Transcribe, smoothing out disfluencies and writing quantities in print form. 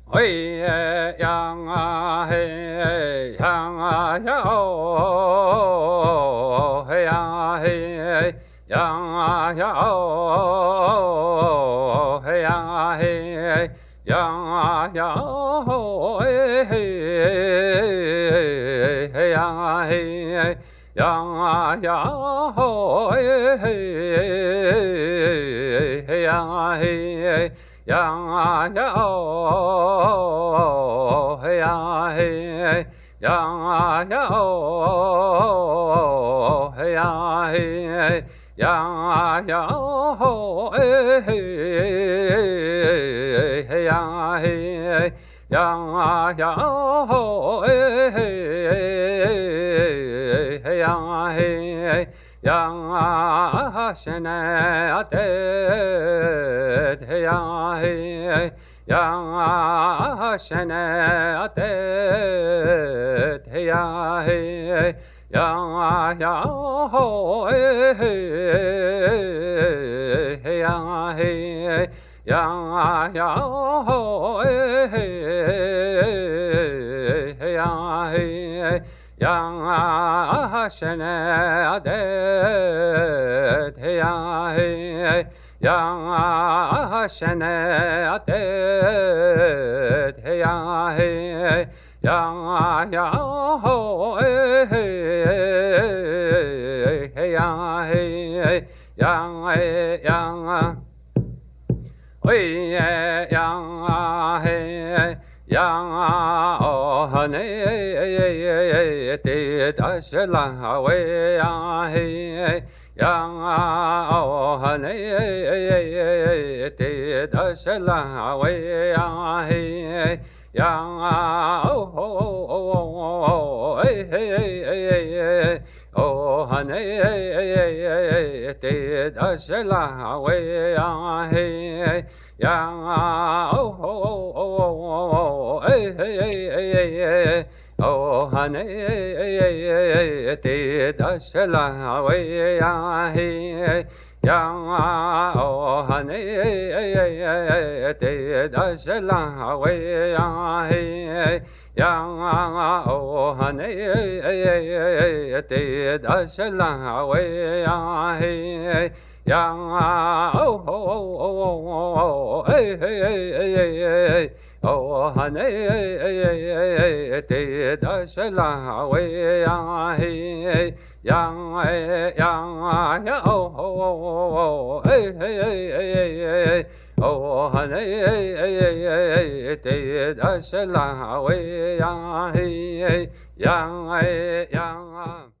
喂呀啊嘿呀啊呀哦嘿呀嘿呀啊呀哦嘿呀嘿呀啊呀哦嘿嘿呀嘿呀啊呀哦嘿嘿呀嘿。呀啊呀哦，嘿呀嘿，呀啊呀哦，嘿呀嘿，呀啊呀哦，嘿嘿呀嘿，呀啊呀哦，嘿嘿呀嘿。yang a shene atet ya he yang a shene atet ya he yang a ya ho he yang he yang a ya ho he yang he yang a shene adet ya he yang a shene adet ya he yang a ya ho he ya he yang yang喂yang a he yang a o hane te da she la we ya he yang a o hane te da she la we ya he yang a o hey o hane te da she la we ya he yang a o oh hane te da she la we ya he yang a oh hane te da she la we ya he yang a oh hane te da she la we ya he yang a oh oh hane te da she la we ya he yang ya oh oh hane te da she la we ya he yang